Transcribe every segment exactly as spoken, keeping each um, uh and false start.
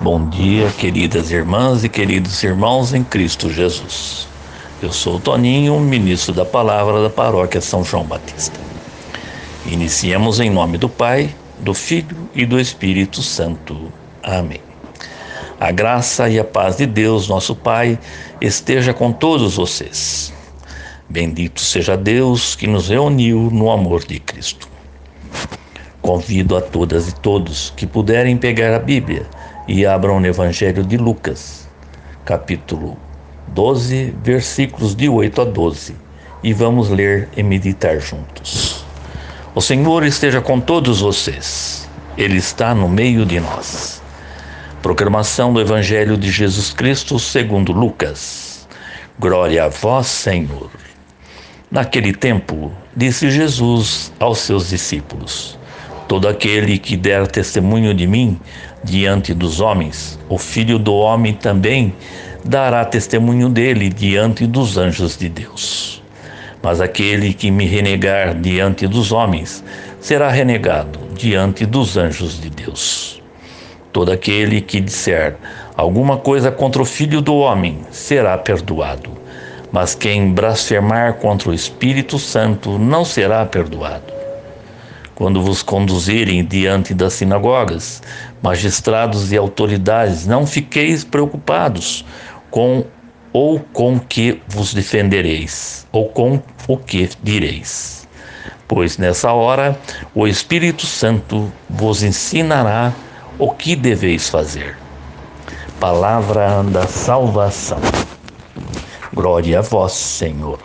Bom dia, queridas irmãs e queridos irmãos em Cristo Jesus. Eu sou o Toninho, ministro da Palavra da Paróquia São João Batista. Iniciemos em nome do Pai, do Filho e do Espírito Santo. Amém. A graça e a paz de Deus, nosso Pai, esteja com todos vocês. Bendito seja Deus que nos reuniu no amor de Cristo. Convido a todas e todos que puderem pegar a Bíblia e abram no Evangelho de Lucas, capítulo doze, versículos de oito a doze, e vamos ler e meditar juntos. O Senhor esteja com todos vocês, Ele está no meio de nós. Proclamação do Evangelho de Jesus Cristo segundo Lucas. Glória a vós, Senhor. Naquele tempo, disse Jesus aos seus discípulos: todo aquele que der testemunho de mim diante dos homens, o Filho do Homem também dará testemunho dele diante dos anjos de Deus. Mas aquele que me renegar diante dos homens será renegado diante dos anjos de Deus. Todo aquele que disser alguma coisa contra o Filho do Homem será perdoado, mas quem blasfemar contra o Espírito Santo não será perdoado. Quando vos conduzirem diante das sinagogas, magistrados e autoridades, não fiqueis preocupados com ou com que vos defendereis, ou com o que direis. Pois nessa hora o Espírito Santo vos ensinará o que deveis fazer. Palavra da salvação. Glória a vós, Senhor.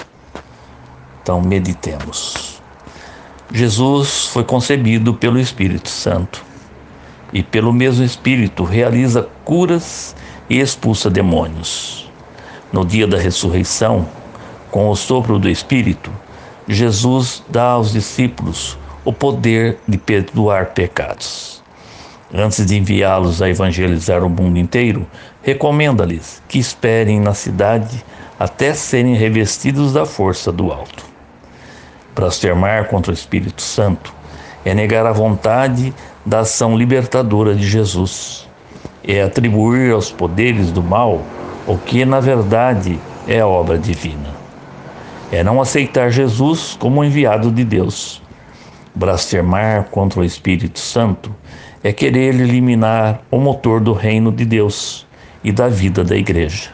Então meditemos. Jesus foi concebido pelo Espírito Santo e pelo mesmo Espírito realiza curas e expulsa demônios. No dia da ressurreição, com o sopro do Espírito, Jesus dá aos discípulos o poder de perdoar pecados. Antes de enviá-los a evangelizar o mundo inteiro, recomenda-lhes que esperem na cidade até serem revestidos da força do alto. Blasfemar contra o Espírito Santo é negar a vontade da ação libertadora de Jesus. É atribuir aos poderes do mal o que, na verdade, é a obra divina. É não aceitar Jesus como enviado de Deus. Blasfemar contra o Espírito Santo é querer eliminar o motor do reino de Deus e da vida da igreja.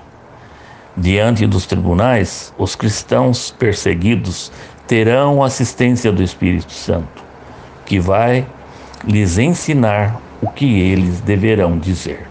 Diante dos tribunais, os cristãos perseguidos terão assistência do Espírito Santo, que vai lhes ensinar o que eles deverão dizer.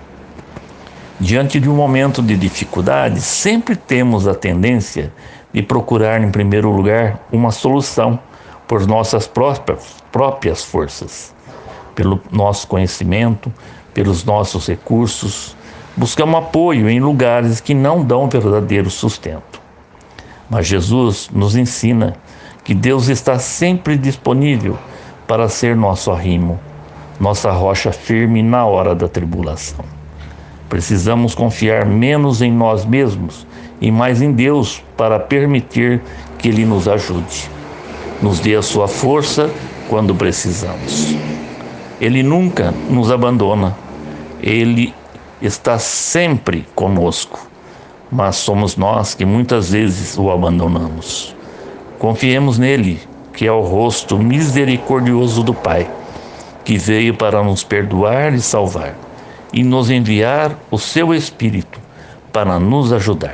Diante de um momento de dificuldade, sempre temos a tendência de procurar, em primeiro lugar, uma solução por nossas próprias, próprias forças, pelo nosso conhecimento, pelos nossos recursos. Buscamos apoio em lugares que não dão verdadeiro sustento. Mas Jesus nos ensina que Deus está sempre disponível para ser nosso arrimo, nossa rocha firme na hora da tribulação. Precisamos confiar menos em nós mesmos e mais em Deus para permitir que Ele nos ajude, nos dê a sua força quando precisamos. Ele nunca nos abandona, Ele está sempre conosco, mas somos nós que muitas vezes o abandonamos. Confiemos nele, que é o rosto misericordioso do Pai, que veio para nos perdoar e salvar, e nos enviar o seu Espírito para nos ajudar.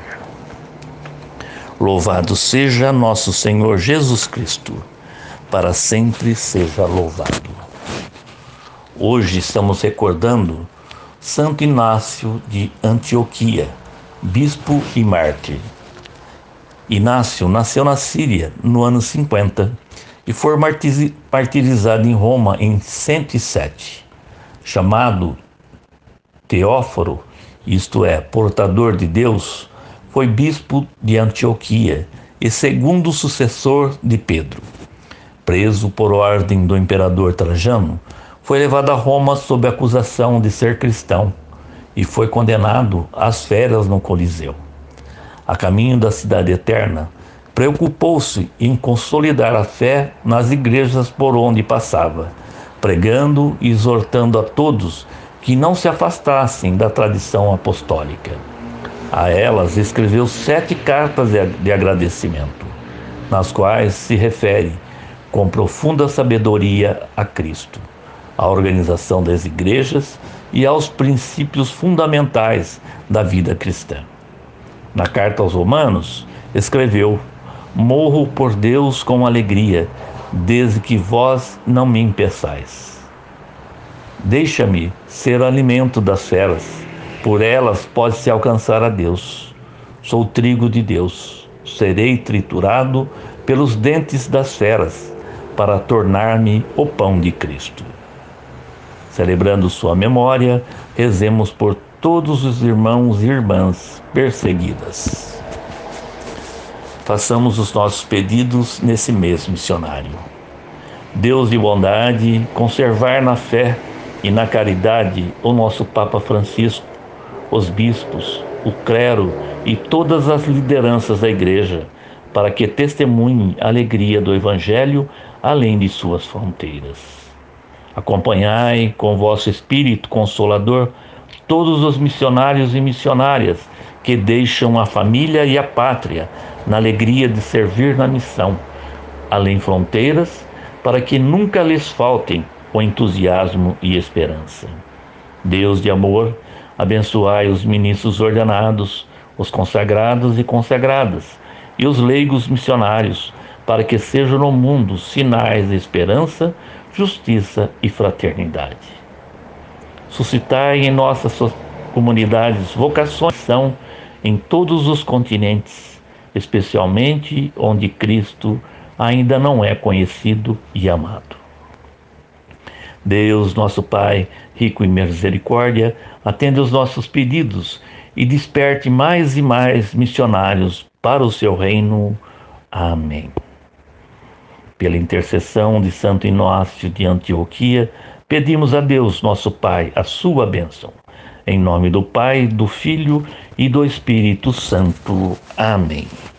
Louvado seja nosso Senhor Jesus Cristo, para sempre seja louvado. Hoje estamos recordando Santo Inácio de Antioquia, bispo e mártir. Inácio nasceu na Síria no ano cinquenta e foi martirizado em Roma em cento e sete. Chamado Teóforo, isto é, portador de Deus, foi bispo de Antioquia e segundo sucessor de Pedro. Preso por ordem do imperador Trajano, foi levado a Roma sob acusação de ser cristão e foi condenado às feras no Coliseu. A caminho da cidade eterna, preocupou-se em consolidar a fé nas igrejas por onde passava, pregando e exortando a todos que não se afastassem da tradição apostólica. A elas escreveu sete cartas de agradecimento, nas quais se refere com profunda sabedoria a Cristo, à organização das igrejas e aos princípios fundamentais da vida cristã. Na carta aos Romanos, escreveu: morro por Deus com alegria, desde que vós não me impeçais. Deixa-me ser o alimento das feras, por elas pode-se alcançar a Deus. Sou trigo de Deus, serei triturado pelos dentes das feras, para tornar-me o pão de Cristo. Celebrando sua memória, rezemos por todos os irmãos e irmãs perseguidas. Façamos os nossos pedidos nesse mês missionário. Deus de bondade, conservar na fé e na caridade o nosso Papa Francisco, os bispos, o clero e todas as lideranças da Igreja, para que testemunhem a alegria do Evangelho além de suas fronteiras. Acompanhai com vosso Espírito Consolador todos os missionários e missionárias que deixam a família e a pátria na alegria de servir na missão, além fronteiras, para que nunca lhes faltem o entusiasmo e esperança. Deus de amor, abençoai os ministros ordenados, os consagrados e consagradas, e os leigos missionários, para que sejam no mundo sinais de esperança, justiça e fraternidade. Suscitai em nossas comunidades vocações em todos os continentes, especialmente onde Cristo ainda não é conhecido e amado. Deus, nosso Pai, rico em misericórdia, atende os nossos pedidos e desperte mais e mais missionários para o seu reino. Amém. Pela intercessão de Santo Inácio de Antioquia, pedimos a Deus, nosso Pai, a sua bênção. Em nome do Pai, do Filho e do Espírito Santo. Amém.